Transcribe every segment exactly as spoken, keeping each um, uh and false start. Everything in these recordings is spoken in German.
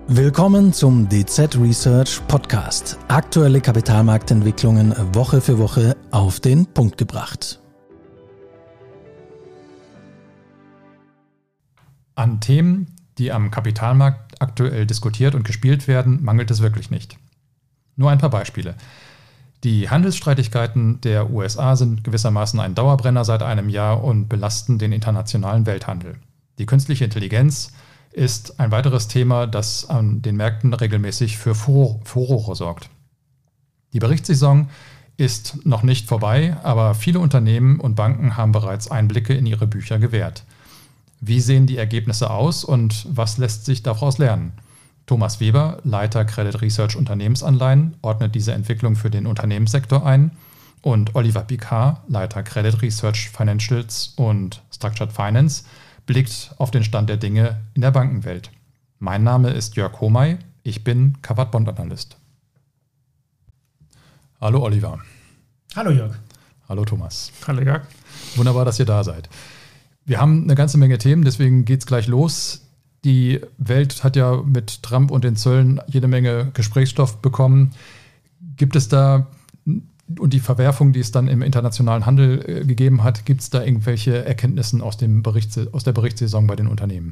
Willkommen zum D Z Research Podcast. Aktuelle Kapitalmarktentwicklungen Woche für Woche auf den Punkt gebracht. An Themen, die am Kapitalmarkt aktuell diskutiert und gespielt werden, mangelt es wirklich nicht. Nur ein paar Beispiele. Die Handelsstreitigkeiten der U S A sind gewissermaßen ein Dauerbrenner seit einem Jahr und belasten den internationalen Welthandel. Die künstliche Intelligenz ist ein weiteres Thema, das an den Märkten regelmäßig für Furore sorgt. Die Berichtssaison ist noch nicht vorbei, aber viele Unternehmen und Banken haben bereits Einblicke in ihre Bücher gewährt. Wie sehen die Ergebnisse aus und was lässt sich daraus lernen? Thomas Weber, Leiter Credit Research Unternehmensanleihen, ordnet diese Entwicklung für den Unternehmenssektor ein, und Oliver Picard, Leiter Credit Research Financials und Structured Finance, blickt auf den Stand der Dinge in der Bankenwelt. Mein Name ist Jörg Homay, ich bin Covered Bond Analyst. Hallo Oliver. Hallo Jörg. Hallo Thomas. Hallo Jörg. Wunderbar, dass ihr da seid. Wir haben eine ganze Menge Themen, deswegen geht's gleich los. Die Welt hat ja mit Trump und den Zöllen jede Menge Gesprächsstoff bekommen. Gibt es da, und die Verwerfung, die es dann im internationalen Handel äh, gegeben hat, gibt es da irgendwelche Erkenntnisse aus, dem Bericht, aus der Berichtssaison bei den Unternehmen?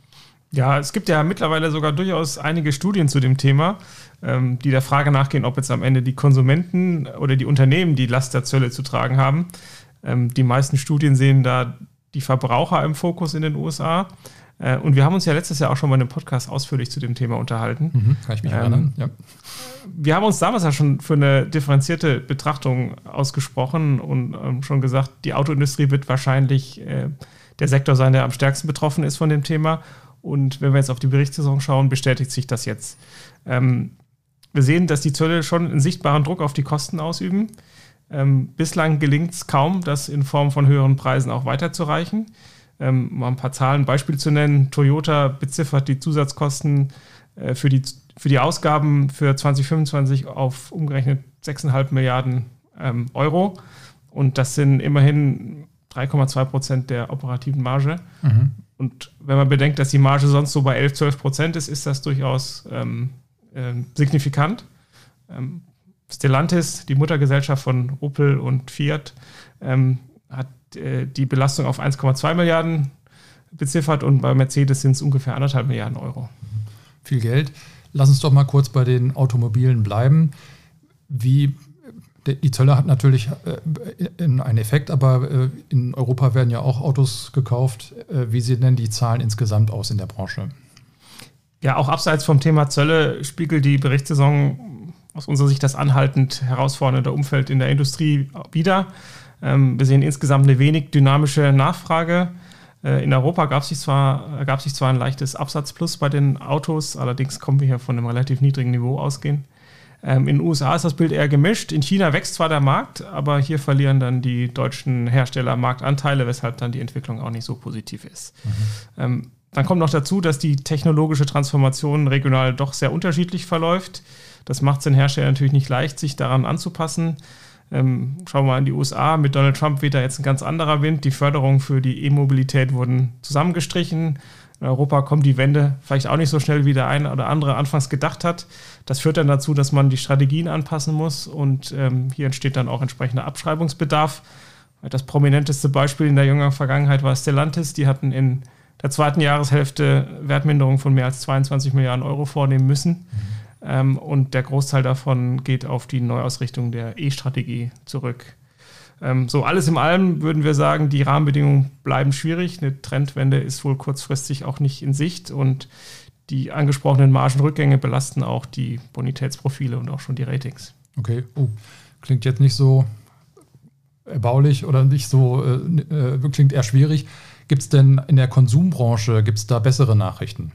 Ja, es gibt ja mittlerweile sogar durchaus einige Studien zu dem Thema, ähm, die der Frage nachgehen, ob jetzt am Ende die Konsumenten oder die Unternehmen die Last der Zölle zu tragen haben. Ähm, die meisten Studien sehen da die Verbraucher im Fokus in den U S A. Äh, und wir haben uns ja letztes Jahr auch schon mal in einem Podcast ausführlich zu dem Thema unterhalten. Mhm, kann ich mich ähm, erinnern, ja. Wir haben uns damals ja schon für eine differenzierte Betrachtung ausgesprochen und ähm, schon gesagt, die Autoindustrie wird wahrscheinlich äh, der Sektor sein, der am stärksten betroffen ist von dem Thema. Und wenn wir jetzt auf die Berichtssaison schauen, bestätigt sich das jetzt. Ähm, wir sehen, dass die Zölle schon einen sichtbaren Druck auf die Kosten ausüben. Ähm, bislang gelingt es kaum, das in Form von höheren Preisen auch weiterzureichen. Ähm, mal ein paar Zahlen, Beispiel zu nennen. Toyota beziffert die Zusatzkosten äh, für, die, für die Ausgaben für zwanzig fünfundzwanzig auf umgerechnet sechs Komma fünf Milliarden ähm, Euro. Und das sind immerhin drei Komma zwei Prozent der operativen Marge. Mhm. Und wenn man bedenkt, dass die Marge sonst so bei elf, zwölf Prozent ist, ist das durchaus ähm, äh, signifikant. Ähm, Stellantis, die Muttergesellschaft von Opel und Fiat, ähm, hat die Belastung auf eins Komma zwei Milliarden beziffert und bei Mercedes sind es ungefähr anderthalb Milliarden Euro. Viel Geld. Lass uns doch mal kurz bei den Automobilen bleiben. Wie, die Zölle hat natürlich einen Effekt, aber in Europa werden ja auch Autos gekauft. Wie sehen denn die Zahlen insgesamt aus in der Branche? Ja, auch abseits vom Thema Zölle spiegelt die Berichtssaison aus unserer Sicht das anhaltend herausfordernde Umfeld in der Industrie wider. Wir sehen insgesamt eine wenig dynamische Nachfrage. In Europa gab es sich zwar, ergab sich zwar ein leichtes Absatzplus bei den Autos, allerdings kommen wir hier von einem relativ niedrigen Niveau ausgehen. In den U S A ist das Bild eher gemischt. In China wächst zwar der Markt, aber hier verlieren dann die deutschen Hersteller Marktanteile, weshalb dann die Entwicklung auch nicht so positiv ist. Mhm. Dann kommt noch dazu, dass die technologische Transformation regional doch sehr unterschiedlich verläuft. Das macht es den Herstellern natürlich nicht leicht, sich daran anzupassen. Ähm, schauen wir mal in die U S A. Mit Donald Trump weht da jetzt ein ganz anderer Wind. Die Förderungen für die E-Mobilität wurden zusammengestrichen. In Europa kommt die Wende vielleicht auch nicht so schnell, wie der eine oder andere anfangs gedacht hat. Das führt dann dazu, dass man die Strategien anpassen muss und ähm, hier entsteht dann auch entsprechender Abschreibungsbedarf. Das prominenteste Beispiel in der jüngeren Vergangenheit war Stellantis. Die hatten in der zweiten Jahreshälfte Wertminderung von mehr als zweiundzwanzig Milliarden Euro vornehmen müssen. Mhm. Ähm, und der Großteil davon geht auf die Neuausrichtung der E-Strategie zurück. Ähm, so alles in allem würden wir sagen, die Rahmenbedingungen bleiben schwierig. Eine Trendwende ist wohl kurzfristig auch nicht in Sicht und die angesprochenen Margenrückgänge belasten auch die Bonitätsprofile und auch schon die Ratings. Okay, oh, klingt jetzt nicht so erbaulich oder nicht so, äh, klingt eher schwierig. Gibt es denn in der Konsumbranche, gibt es da bessere Nachrichten?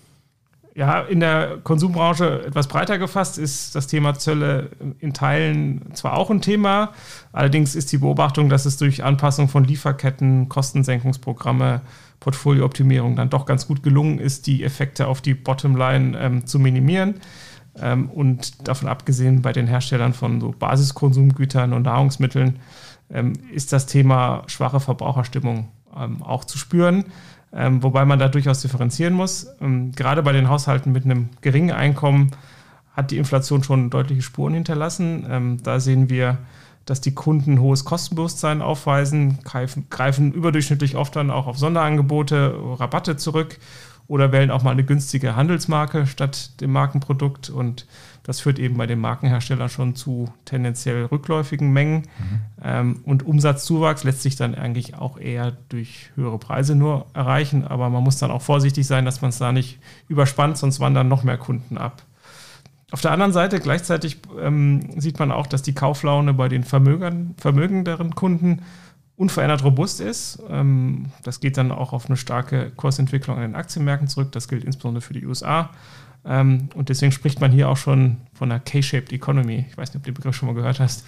Ja, in der Konsumbranche etwas breiter gefasst ist das Thema Zölle in Teilen zwar auch ein Thema, allerdings ist die Beobachtung, dass es durch Anpassung von Lieferketten, Kostensenkungsprogramme, Portfoliooptimierung dann doch ganz gut gelungen ist, die Effekte auf die Bottomline ähm, zu minimieren. Ähm, und davon abgesehen bei den Herstellern von so Basiskonsumgütern und Nahrungsmitteln ähm, ist das Thema schwache Verbraucherstimmung ähm, auch zu spüren. ähm, wobei man da durchaus differenzieren muss. Ähm, gerade bei den Haushalten mit einem geringen Einkommen hat die Inflation schon deutliche Spuren hinterlassen. Ähm, da sehen wir, dass die Kunden hohes Kostenbewusstsein aufweisen, greifen, greifen überdurchschnittlich oft dann auch auf Sonderangebote, Rabatte zurück oder wählen auch mal eine günstige Handelsmarke statt dem Markenprodukt. Und das führt eben bei den Markenherstellern schon zu tendenziell rückläufigen Mengen. Mhm. Ähm, und Umsatzzuwachs lässt sich dann eigentlich auch eher durch höhere Preise nur erreichen. Aber man muss dann auch vorsichtig sein, dass man es da nicht überspannt, sonst wandern noch mehr Kunden ab. Auf der anderen Seite gleichzeitig ähm, sieht man auch, dass die Kauflaune bei den Vermögern, vermögenderen Kunden unverändert robust ist. Ähm, das geht dann auch auf eine starke Kursentwicklung an den Aktienmärkten zurück. Das gilt insbesondere für die U S A. Ähm, und deswegen spricht man hier auch schon von einer K-Shaped Economy. Ich weiß nicht, ob du den Begriff schon mal gehört hast.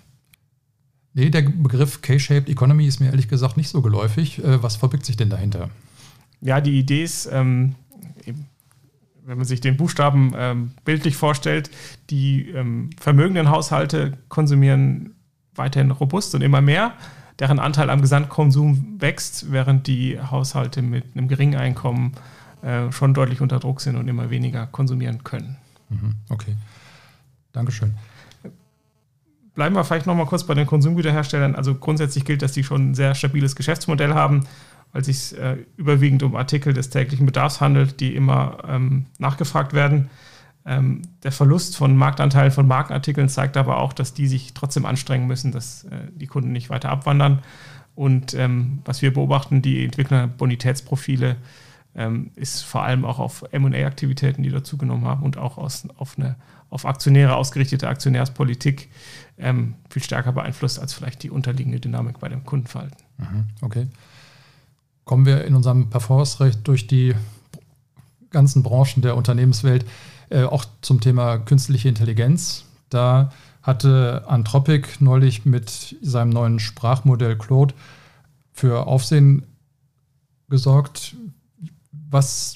Nee, der Begriff K-Shaped Economy ist mir ehrlich gesagt nicht so geläufig. Äh, was verbirgt sich denn dahinter? Ja, die Idee ist, ähm, eben, wenn man sich den Buchstaben ähm, bildlich vorstellt, die ähm, vermögenden Haushalte konsumieren weiterhin robust und immer mehr. Deren Anteil am Gesamtkonsum wächst, während die Haushalte mit einem geringen Einkommen äh, schon deutlich unter Druck sind und immer weniger konsumieren können. Mhm, okay, Dankeschön. Bleiben wir vielleicht noch mal kurz bei den Konsumgüterherstellern. Also grundsätzlich gilt, dass die schon ein sehr stabiles Geschäftsmodell haben, weil es sich äh, überwiegend um Artikel des täglichen Bedarfs handelt, die immer ähm, nachgefragt werden. Ähm, der Verlust von Marktanteilen von Markenartikeln zeigt aber auch, dass die sich trotzdem anstrengen müssen, dass äh, die Kunden nicht weiter abwandern. Und ähm, was wir beobachten, die Entwickler Bonitätsprofile, ähm, ist vor allem auch auf M und A-Aktivitäten, die dazugenommen haben und auch aus, auf eine auf Aktionäre ausgerichtete Aktionärspolitik ähm, viel stärker beeinflusst als vielleicht die unterliegende Dynamik bei dem Kundenverhalten. Mhm, okay. Kommen wir in unserem Performance-Recht durch die ganzen Branchen der Unternehmenswelt äh, auch zum Thema künstliche Intelligenz. Da hatte Anthropic neulich mit seinem neuen Sprachmodell Claude für Aufsehen gesorgt. Was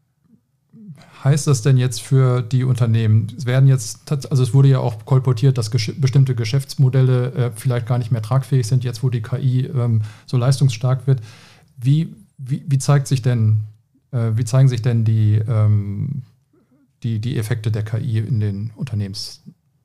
heißt das denn jetzt für die Unternehmen? Es werden jetzt, also es wurde ja auch kolportiert, dass gesch- bestimmte Geschäftsmodelle äh, vielleicht gar nicht mehr tragfähig sind, jetzt wo die K I ähm, so leistungsstark wird. Wie, wie, wie zeigt sich denn, äh, wie zeigen sich denn die, ähm, die, die Effekte der K I in den Unternehmens?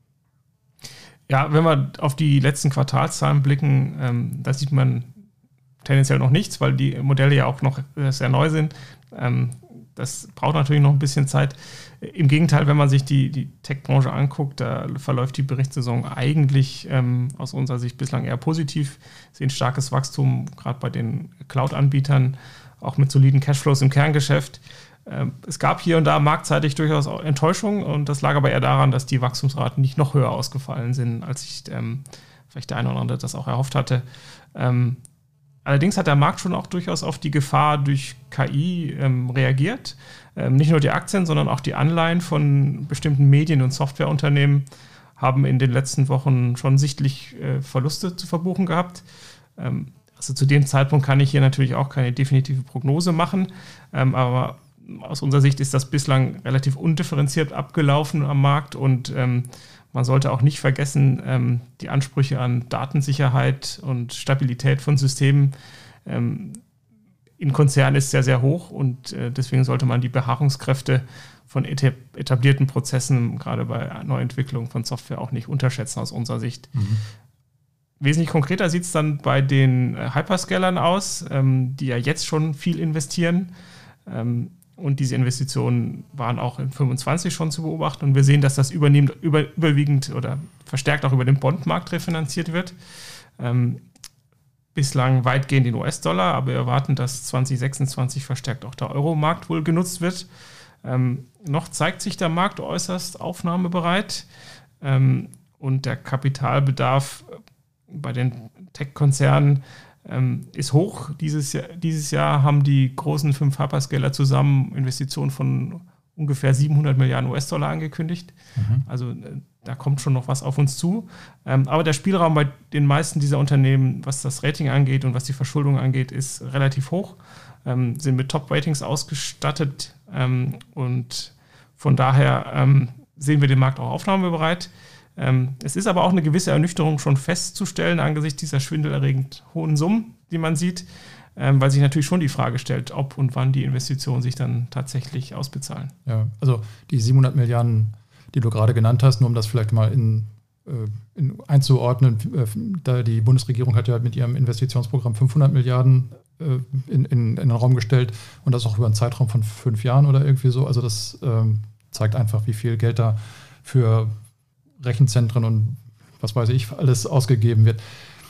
Ja, wenn wir auf die letzten Quartalszahlen blicken, ähm, da sieht man tendenziell noch nichts, weil die Modelle ja auch noch sehr neu sind. Ähm, das braucht natürlich noch ein bisschen Zeit. Im Gegenteil, wenn man sich die, die Tech-Branche anguckt, da verläuft die Berichtssaison eigentlich ähm, aus unserer Sicht bislang eher positiv. Wir sehen starkes Wachstum, gerade bei den Cloud-Anbietern, auch mit soliden Cashflows im Kerngeschäft. Ähm, es gab hier und da marktseitig durchaus auch Enttäuschung und das lag aber eher daran, dass die Wachstumsraten nicht noch höher ausgefallen sind, als sich ähm, vielleicht der eine oder andere das auch erhofft hatte. Ähm, Allerdings hat der Markt schon auch durchaus auf die Gefahr durch K I ähm, reagiert. Ähm, nicht nur die Aktien, sondern auch die Anleihen von bestimmten Medien- und Softwareunternehmen haben in den letzten Wochen schon sichtlich äh, Verluste zu verbuchen gehabt. Ähm, also zu dem Zeitpunkt kann ich hier natürlich auch keine definitive Prognose machen, ähm, aber aus unserer Sicht ist das bislang relativ undifferenziert abgelaufen am Markt und ähm, man sollte auch nicht vergessen, ähm, die Ansprüche an Datensicherheit und Stabilität von Systemen ähm, in Konzernen ist sehr, sehr hoch und äh, deswegen sollte man die Beharrungskräfte von etablierten Prozessen, gerade bei Neuentwicklung von Software, auch nicht unterschätzen aus unserer Sicht. Mhm. Wesentlich konkreter sieht es dann bei den Hyperscalern aus, ähm, die ja jetzt schon viel investieren. Ähm, Und diese Investitionen waren auch in fünfundzwanzig schon zu beobachten. Und wir sehen, dass das übernehmend, über, überwiegend oder verstärkt auch über den Bondmarkt refinanziert wird. Ähm, bislang weitgehend in U S-Dollar, aber wir erwarten, dass zwanzig sechsundzwanzig verstärkt auch der Euro-Markt wohl genutzt wird. Ähm, noch zeigt sich der Markt äußerst aufnahmebereit. Ähm, und der Kapitalbedarf bei den Tech-Konzernen Ähm, ist hoch. Dieses Jahr, dieses Jahr haben die großen fünf Hyperscaler zusammen Investitionen von ungefähr siebenhundert Milliarden U S-Dollar angekündigt. Mhm. Also äh, da kommt schon noch was auf uns zu. Ähm, aber der Spielraum bei den meisten dieser Unternehmen, was das Rating angeht und was die Verschuldung angeht, ist relativ hoch. Ähm, sind mit Top-Ratings ausgestattet ähm, und von daher ähm, sehen wir den Markt auch aufnahmebereit. Ähm, es ist aber auch eine gewisse Ernüchterung schon festzustellen angesichts dieser schwindelerregend hohen Summen, die man sieht. ähm, weil sich natürlich schon die Frage stellt, ob und wann die Investitionen sich dann tatsächlich ausbezahlen. Ja, also die siebenhundert Milliarden, die du gerade genannt hast, nur um das vielleicht mal in, in einzuordnen, da die Bundesregierung hat ja mit ihrem Investitionsprogramm fünfhundert Milliarden in, in, in den Raum gestellt und das auch über einen Zeitraum von fünf Jahren oder irgendwie so. Also das ähm, zeigt einfach, wie viel Geld da für Rechenzentren und was weiß ich alles ausgegeben wird.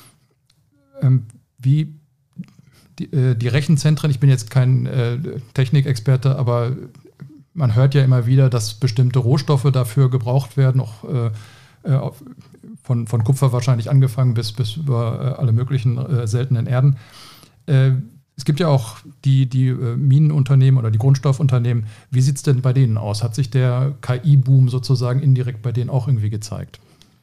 Ähm, wie die, äh, die Rechenzentren, ich bin jetzt kein äh, Technikexperte, aber man hört ja immer wieder, dass bestimmte Rohstoffe dafür gebraucht werden, auch äh, äh, von, von Kupfer wahrscheinlich angefangen bis, bis über äh, alle möglichen äh, seltenen Erden. Äh, es gibt ja auch die, die äh, Minenunternehmen oder die Grundstoffunternehmen. Wie sieht es denn bei denen aus? Hat sich der K I-Boom sozusagen indirekt bei denen auch irgendwie gezeigt?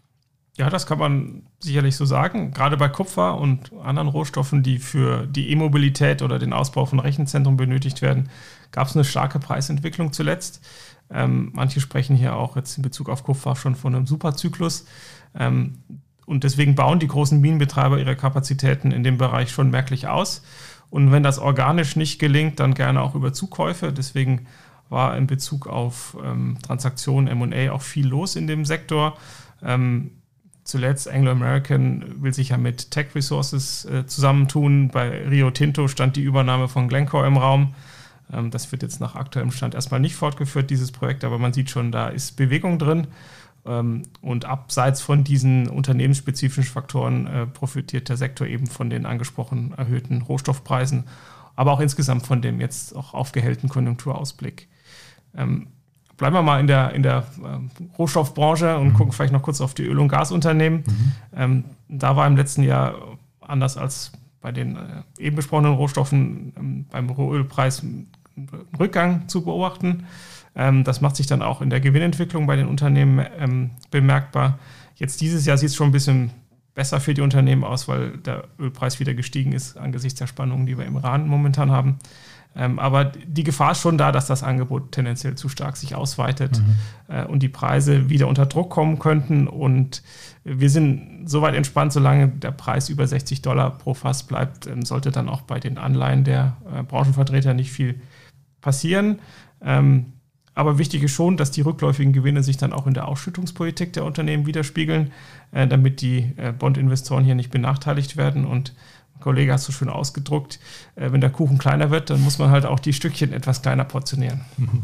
Ja, das kann man sicherlich so sagen. Gerade bei Kupfer und anderen Rohstoffen, die für die E-Mobilität oder den Ausbau von Rechenzentren benötigt werden, gab es eine starke Preisentwicklung zuletzt. Ähm, manche sprechen hier auch jetzt in Bezug auf Kupfer schon von einem Superzyklus. Ähm, und deswegen bauen die großen Minenbetreiber ihre Kapazitäten in dem Bereich schon merklich aus. Und wenn das organisch nicht gelingt, dann gerne auch über Zukäufe. Deswegen war in Bezug auf ähm, Transaktionen, M und A auch viel los in dem Sektor. Ähm, Zuletzt Anglo American will sich ja mit Tech Resources äh, zusammentun. Bei Rio Tinto stand die Übernahme von Glencore im Raum. Ähm, das wird jetzt nach aktuellem Stand erstmal nicht fortgeführt, dieses Projekt, aber man sieht schon, da ist Bewegung drin. Ähm, und abseits von diesen unternehmensspezifischen Faktoren äh, profitiert der Sektor eben von den angesprochenen erhöhten Rohstoffpreisen, aber auch insgesamt von dem jetzt auch aufgehellten Konjunkturausblick. Ähm, Bleiben wir mal in der, in der äh, Rohstoffbranche und mhm. gucken vielleicht noch kurz auf die Öl- und Gasunternehmen. Mhm. Ähm, da war im letzten Jahr, anders als bei den äh, eben besprochenen Rohstoffen, ähm, beim Rohölpreis ein Rückgang zu beobachten. Ähm, das macht sich dann auch in der Gewinnentwicklung bei den Unternehmen ähm, bemerkbar. Jetzt dieses Jahr sieht es schon ein bisschen besser für die Unternehmen aus, weil der Ölpreis wieder gestiegen ist angesichts der Spannungen, die wir im Iran momentan haben. Ähm, aber die Gefahr ist schon da, dass das Angebot tendenziell zu stark sich ausweitet mhm. äh, und die Preise wieder unter Druck kommen könnten. Und wir sind soweit entspannt, solange der Preis über sechzig Dollar pro Fass bleibt, ähm, sollte dann auch bei den Anleihen der äh, Branchenvertreter nicht viel passieren. Ähm, aber wichtig ist schon, dass die rückläufigen Gewinne sich dann auch in der Ausschüttungspolitik der Unternehmen widerspiegeln, äh, damit die äh, Bondinvestoren hier nicht benachteiligt werden. Und Kollege, hast du schön ausgedruckt, äh, wenn der Kuchen kleiner wird, dann muss man halt auch die Stückchen etwas kleiner portionieren.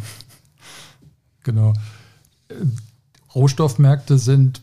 Genau. Rohstoffmärkte sind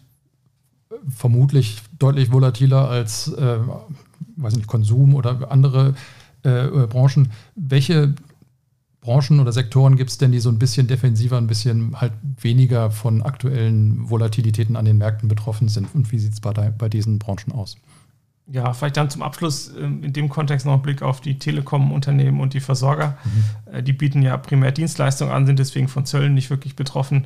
vermutlich deutlich volatiler als äh, weiß nicht, Konsum oder andere äh, Branchen. Welche Branchen oder Sektoren gibt es denn, die so ein bisschen defensiver, ein bisschen halt weniger von aktuellen Volatilitäten an den Märkten betroffen sind? Und wie sieht es bei, bei diesen Branchen aus? Ja, vielleicht dann zum Abschluss in dem Kontext noch ein Blick auf die Telekom-Unternehmen und die Versorger. Mhm. Die bieten ja primär Dienstleistungen an, sind deswegen von Zöllen nicht wirklich betroffen.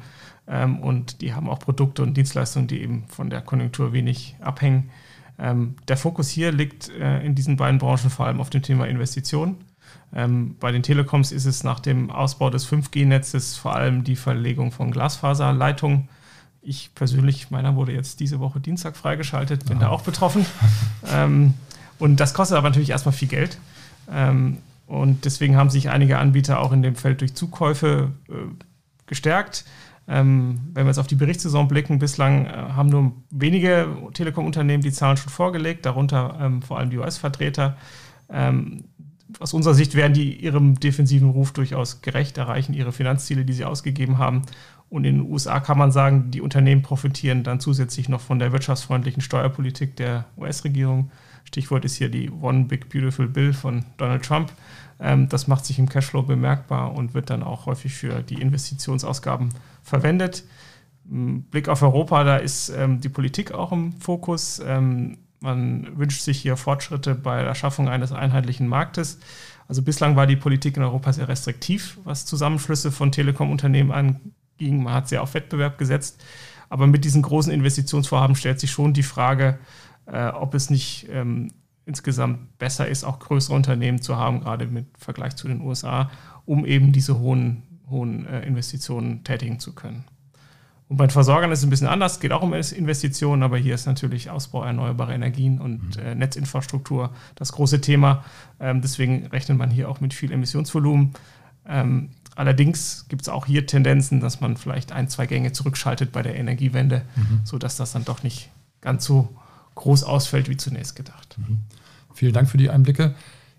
Und die haben auch Produkte und Dienstleistungen, die eben von der Konjunktur wenig abhängen. Der Fokus hier liegt in diesen beiden Branchen vor allem auf dem Thema Investitionen. Bei den Telekoms ist es nach dem Ausbau des fünf G-Netzes vor allem die Verlegung von Glasfaserleitungen. Ich persönlich, meiner wurde jetzt diese Woche Dienstag freigeschaltet, bin Aha. da auch betroffen. ähm, und das kostet aber natürlich erstmal viel Geld. Ähm, und deswegen haben sich einige Anbieter auch in dem Feld durch Zukäufe äh, gestärkt. Ähm, wenn wir jetzt auf die Berichtssaison blicken, bislang äh, haben nur wenige Telekom-Unternehmen die Zahlen schon vorgelegt, darunter ähm, vor allem die U S-Vertreter. Ähm, aus unserer Sicht werden die ihrem defensiven Ruf durchaus gerecht, erreichen ihre Finanzziele, die sie ausgegeben haben. Und in den U S A kann man sagen, die Unternehmen profitieren dann zusätzlich noch von der wirtschaftsfreundlichen Steuerpolitik der U S-Regierung. Stichwort ist hier die One Big Beautiful Bill von Donald Trump. Das macht sich im Cashflow bemerkbar und wird dann auch häufig für die Investitionsausgaben verwendet. Blick auf Europa, da ist die Politik auch im Fokus. Man wünscht sich hier Fortschritte bei der Schaffung eines einheitlichen Marktes. Also bislang war die Politik in Europa sehr restriktiv, was Zusammenschlüsse von Telekom-Unternehmen angeht. Man hat sehr auf Wettbewerb gesetzt. Aber mit diesen großen Investitionsvorhaben stellt sich schon die Frage, äh, ob es nicht ähm, insgesamt besser ist, auch größere Unternehmen zu haben, gerade mit Vergleich zu den U S A, um eben diese hohen, hohen äh, Investitionen tätigen zu können. Und bei den Versorgern ist es ein bisschen anders, geht auch um Investitionen, aber hier ist natürlich Ausbau erneuerbarer Energien und äh, Netzinfrastruktur das große Thema. Ähm, deswegen rechnet man hier auch mit viel Emissionsvolumen. Ähm, allerdings gibt es auch hier Tendenzen, dass man vielleicht ein, zwei Gänge zurückschaltet bei der Energiewende, mhm. sodass das dann doch nicht ganz so groß ausfällt wie zunächst gedacht. Mhm. Vielen Dank für die Einblicke.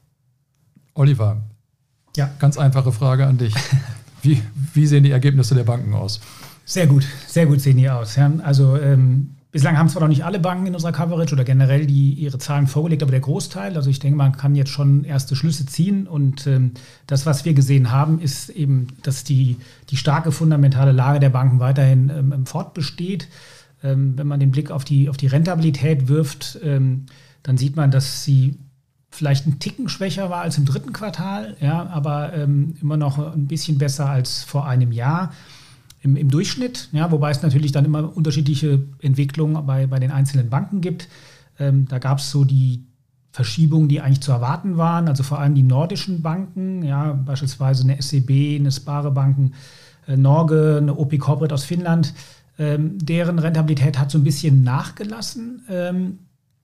Oliver, ja. Ganz einfache Frage an dich. Wie, wie sehen die Ergebnisse der Banken aus? Sehr gut, sehr gut sehen die aus. Ja. Also ähm, bislang haben zwar noch nicht alle Banken in unserer Coverage oder generell die ihre Zahlen vorgelegt, aber der Großteil. Also ich denke, man kann jetzt schon erste Schlüsse ziehen. Und ähm, das, was wir gesehen haben, ist eben, dass die, die starke fundamentale Lage der Banken weiterhin ähm, fortbesteht. Ähm, wenn man den Blick auf die, auf die Rentabilität wirft, ähm, dann sieht man, dass sie vielleicht ein Ticken schwächer war als im dritten Quartal, ja, aber ähm, immer noch ein bisschen besser als vor einem Jahr. Im, im Durchschnitt, ja, wobei es natürlich dann immer unterschiedliche Entwicklungen bei, bei den einzelnen Banken gibt. Ähm, da gab es so die Verschiebungen, die eigentlich zu erwarten waren, also vor allem die nordischen Banken, ja, beispielsweise eine S E B, eine Sparre-Banken, äh, Norge, eine O P Corporate aus Finnland, ähm, deren Rentabilität hat so ein bisschen nachgelassen, ähm,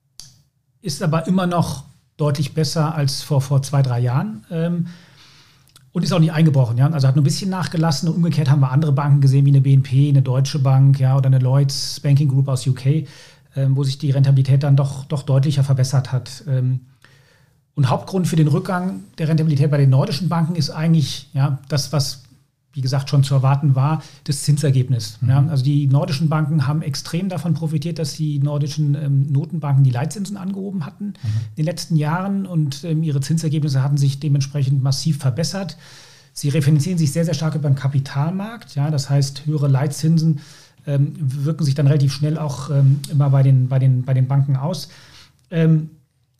ist aber immer noch deutlich besser als vor, vor zwei, drei Jahren. Ähm, Und ist auch nicht eingebrochen, ja. Also hat nur ein bisschen nachgelassen. Und umgekehrt haben wir andere Banken gesehen, wie eine B N P, eine Deutsche Bank, ja, oder eine Lloyds Banking Group aus U K, ähm, wo sich die Rentabilität dann doch, doch deutlicher verbessert hat. Ähm, und Hauptgrund für den Rückgang der Rentabilität bei den nordischen Banken ist eigentlich ja, das, was, wie gesagt, schon zu erwarten war, das Zinsergebnis. Mhm. Ja. Also die nordischen Banken haben extrem davon profitiert, dass die nordischen ähm, Notenbanken die Leitzinsen angehoben hatten mhm. in den letzten Jahren und ähm, ihre Zinsergebnisse hatten sich dementsprechend massiv verbessert. Sie refinanzieren sich sehr, sehr stark über den Kapitalmarkt. Ja, das heißt, höhere Leitzinsen ähm, wirken sich dann relativ schnell auch ähm, immer bei den, bei den, bei den Banken aus. Ähm,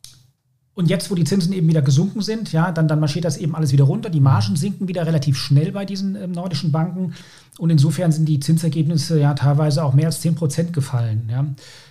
Und jetzt, wo die Zinsen eben wieder gesunken sind, ja, dann, dann marschiert das eben alles wieder runter. Die Margen sinken wieder relativ schnell bei diesen ähm, nordischen Banken. Und insofern sind die Zinsergebnisse ja teilweise auch mehr als zehn Prozent gefallen. Ja.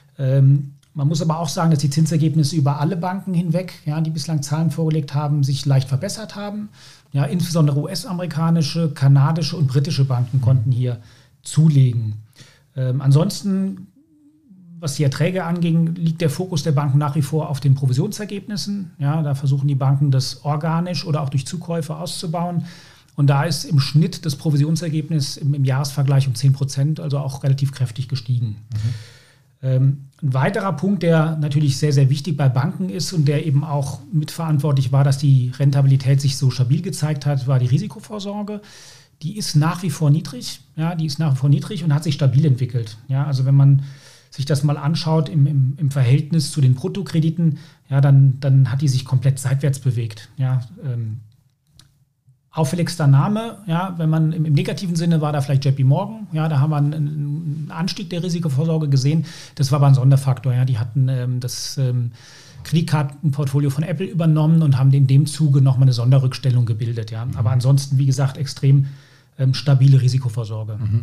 Ähm, man muss aber auch sagen, dass die Zinsergebnisse über alle Banken hinweg, ja, die bislang Zahlen vorgelegt haben, sich leicht verbessert haben. Ja, insbesondere U S-amerikanische, kanadische und britische Banken konnten hier zulegen. Ähm, ansonsten was die Erträge anging, liegt der Fokus der Banken nach wie vor auf den Provisionsergebnissen. Ja, da versuchen die Banken, das organisch oder auch durch Zukäufe auszubauen. Und da ist im Schnitt das Provisionsergebnis im, im Jahresvergleich um zehn Prozent, also auch relativ kräftig gestiegen. Mhm. Ähm, ein weiterer Punkt, der natürlich sehr, sehr wichtig bei Banken ist und der eben auch mitverantwortlich war, dass die Rentabilität sich so stabil gezeigt hat, war die Risikovorsorge. Die ist nach wie vor niedrig. Ja, die ist nach wie vor niedrig und hat sich stabil entwickelt. Ja, also wenn man sich das mal anschaut im, im, im Verhältnis zu den Bruttokrediten, ja, dann, dann hat die sich komplett seitwärts bewegt. Ja, ähm, auffälligster Name, ja, wenn man im, im negativen Sinne war da vielleicht J P Morgan, ja, da haben wir einen, einen Anstieg der Risikovorsorge gesehen. Das war aber ein Sonderfaktor. Ja, die hatten ähm, das ähm, Kreditkartenportfolio von Apple übernommen und haben in dem Zuge nochmal eine Sonderrückstellung gebildet. Ja. Aber ansonsten, wie gesagt, extrem ähm, stabile Risikovorsorge. Mhm.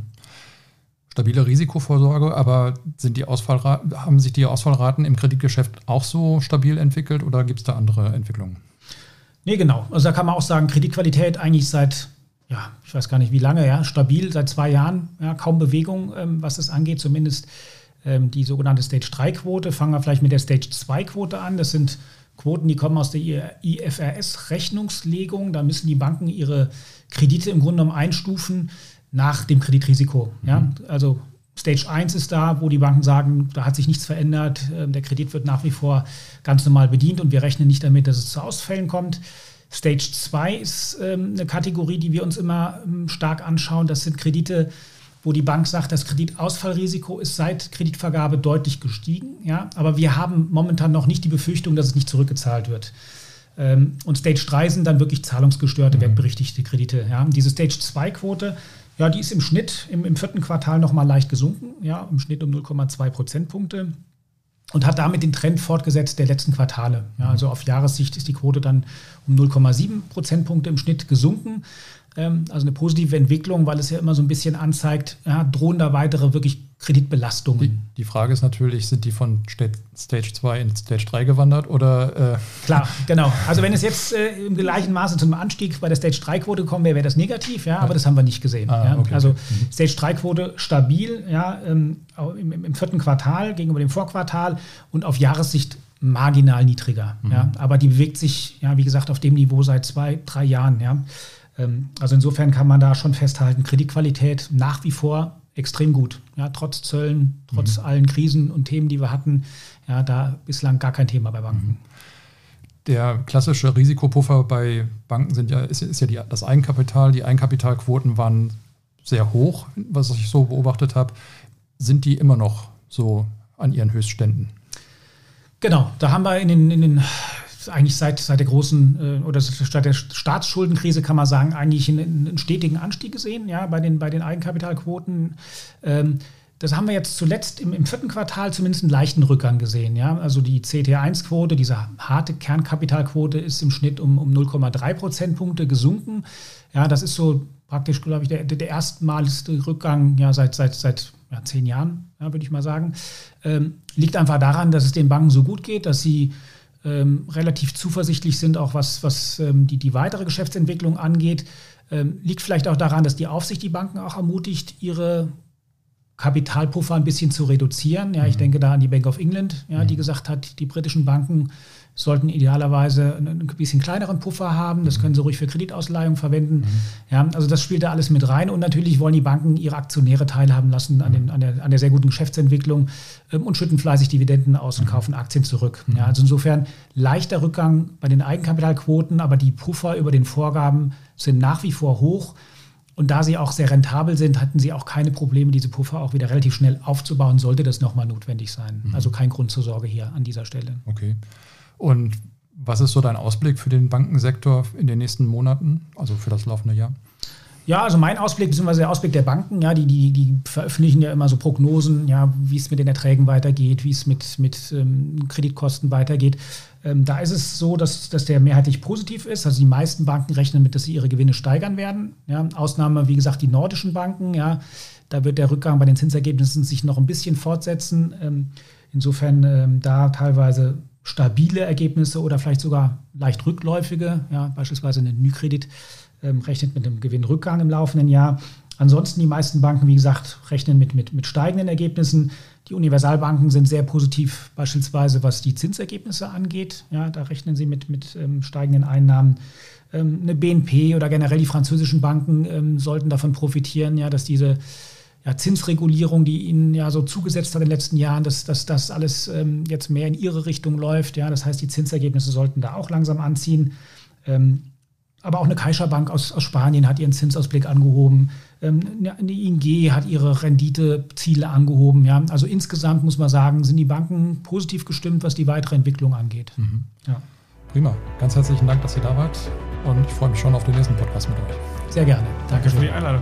Stabile Risikovorsorge, aber sind die Ausfallraten, haben sich die Ausfallraten im Kreditgeschäft auch so stabil entwickelt oder gibt es da andere Entwicklungen? Nee, genau. Also da kann man auch sagen, Kreditqualität eigentlich seit, ja, ich weiß gar nicht wie lange, ja, stabil, seit zwei Jahren, ja, kaum Bewegung, ähm, was das angeht, zumindest ähm, die sogenannte Stage drei Quote. Fangen wir vielleicht mit der Stage zwei Quote an. Das sind Quoten, die kommen aus der I F R S-Rechnungslegung. Da müssen die Banken ihre Kredite im Grunde genommen einstufen nach dem Kreditrisiko. Ja? Mhm. Also Stage eins ist da, wo die Banken sagen, da hat sich nichts verändert, der Kredit wird nach wie vor ganz normal bedient und wir rechnen nicht damit, dass es zu Ausfällen kommt. Stage zwei ist ähm, eine Kategorie, die wir uns immer ähm, stark anschauen. Das sind Kredite, wo die Bank sagt, das Kreditausfallrisiko ist seit Kreditvergabe deutlich gestiegen. Ja? Aber wir haben momentan noch nicht die Befürchtung, dass es nicht zurückgezahlt wird. Ähm, und Stage drei sind dann wirklich zahlungsgestörte, mhm. wertberichtigte Kredite. Ja? Diese Stage zwei Quote, ja, die ist im Schnitt im, im vierten Quartal nochmal leicht gesunken, ja, im Schnitt um null Komma zwei Prozentpunkte und hat damit den Trend fortgesetzt der letzten Quartale. Ja, also auf Jahressicht ist die Quote dann um null Komma sieben Prozentpunkte im Schnitt gesunken. Ähm, also eine positive Entwicklung, weil es ja immer so ein bisschen anzeigt, ja, drohen da weitere wirklich Kreditbelastungen. Die, die Frage ist natürlich, sind die von Stage zwei in Stage drei gewandert oder? Äh Klar, genau. Also wenn es jetzt äh, im gleichen Maße zum Anstieg bei der Stage drei Quote gekommen wäre, wäre das negativ, ja, aber das haben wir nicht gesehen. Ah, ja. okay, Also okay. Mhm. Stage drei Quote stabil, ja, ähm, im, im vierten Quartal gegenüber dem Vorquartal und auf Jahressicht marginal niedriger. Mhm. Ja. Aber die bewegt sich, ja, wie gesagt, auf dem Niveau seit zwei, drei Jahren. Ja. Ähm, also insofern kann man da schon festhalten, Kreditqualität nach wie vor extrem gut. Ja, trotz Zöllen, trotz mhm. allen Krisen und Themen, die wir hatten, ja, da bislang gar kein Thema bei Banken. Der klassische Risikopuffer bei Banken sind ja, ist, ist ja die, das Eigenkapital. Die Eigenkapitalquoten waren sehr hoch, was ich so beobachtet habe. Sind die immer noch so an ihren Höchstständen? Genau, da haben wir in den, in den eigentlich seit, seit der großen oder seit der Staatsschuldenkrise kann man sagen, eigentlich einen, einen stetigen Anstieg gesehen, ja, bei den, bei den Eigenkapitalquoten. Ähm, das haben wir jetzt zuletzt im, im vierten Quartal zumindest einen leichten Rückgang gesehen. Ja. Also die C T eins Quote, diese harte Kernkapitalquote, ist im Schnitt um, um null Komma drei Prozentpunkte gesunken. Ja, das ist so praktisch, glaube ich, der, der erstmaligste Rückgang ja, seit, seit, seit ja, zehn Jahren, ja, würde ich mal sagen. Ähm, liegt einfach daran, dass es den Banken so gut geht, dass sie Ähm, relativ zuversichtlich sind, auch was, was ähm, die, die weitere Geschäftsentwicklung angeht. Ähm, liegt vielleicht auch daran, dass die Aufsicht die Banken auch ermutigt, ihre Kapitalpuffer ein bisschen zu reduzieren. Ja, ich denke da an die Bank of England, ja, die gesagt hat, die britischen Banken sollten idealerweise einen ein bisschen kleineren Puffer haben. Das können sie ruhig für Kreditausleihung verwenden. Mhm. Ja, also das spielt da alles mit rein. Und natürlich wollen die Banken ihre Aktionäre teilhaben lassen an, den, an, der, an der sehr guten Geschäftsentwicklung ähm, und schütten fleißig Dividenden aus und mhm. kaufen Aktien zurück. Mhm. Ja, also insofern leichter Rückgang bei den Eigenkapitalquoten, aber die Puffer über den Vorgaben sind nach wie vor hoch. Und da sie auch sehr rentabel sind, hatten sie auch keine Probleme, diese Puffer auch wieder relativ schnell aufzubauen, sollte das nochmal notwendig sein. Mhm. Also kein Grund zur Sorge hier an dieser Stelle. Okay. Und was ist so dein Ausblick für den Bankensektor in den nächsten Monaten, also für das laufende Jahr? Ja, also mein Ausblick, beziehungsweise der Ausblick der Banken, ja, die, die, die veröffentlichen ja immer so Prognosen, ja, wie es mit den Erträgen weitergeht, wie es mit, mit ähm, Kreditkosten weitergeht. Ähm, da ist es so, dass, dass der mehrheitlich positiv ist. Also die meisten Banken rechnen mit, dass sie ihre Gewinne steigern werden. Ja, Ausnahme, wie gesagt, die nordischen Banken. Ja, da wird der Rückgang bei den Zinsergebnissen sich noch ein bisschen fortsetzen. Ähm, insofern ähm, da teilweise stabile Ergebnisse oder vielleicht sogar leicht rückläufige, ja, beispielsweise eine Nykredit ähm, rechnet mit einem Gewinnrückgang im laufenden Jahr. Ansonsten die meisten Banken, wie gesagt, rechnen mit, mit, mit steigenden Ergebnissen. Die Universalbanken sind sehr positiv, beispielsweise was die Zinsergebnisse angeht. Ja, da rechnen sie mit, mit ähm, steigenden Einnahmen. Ähm, eine B N P oder generell die französischen Banken ähm, sollten davon profitieren, ja, dass diese Ja, Zinsregulierung, die ihnen ja so zugesetzt hat in den letzten Jahren, dass, dass das alles ähm, jetzt mehr in ihre Richtung läuft. Ja, das heißt, die Zinsergebnisse sollten da auch langsam anziehen. Ähm, aber auch eine CaixaBank aus, aus Spanien hat ihren Zinsausblick angehoben. Ähm, eine I N G hat ihre Renditeziele angehoben. Ja. Also insgesamt muss man sagen, sind die Banken positiv gestimmt, was die weitere Entwicklung angeht. Mhm. Ja. Prima. Ganz herzlichen Dank, dass ihr da wart. Und ich freue mich schon auf den nächsten Podcast mit euch. Sehr gerne. Danke für die Einladung.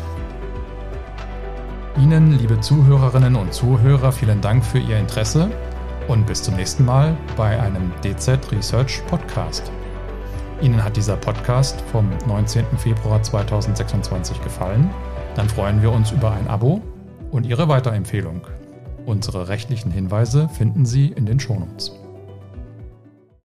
Ihnen, liebe Zuhörerinnen und Zuhörer, vielen Dank für Ihr Interesse und bis zum nächsten Mal bei einem D Z Research Podcast. Ihnen hat dieser Podcast vom neunzehnten Februar zweitausendsechsundzwanzig gefallen? Dann freuen wir uns über ein Abo und Ihre Weiterempfehlung. Unsere rechtlichen Hinweise finden Sie in den Shownotes.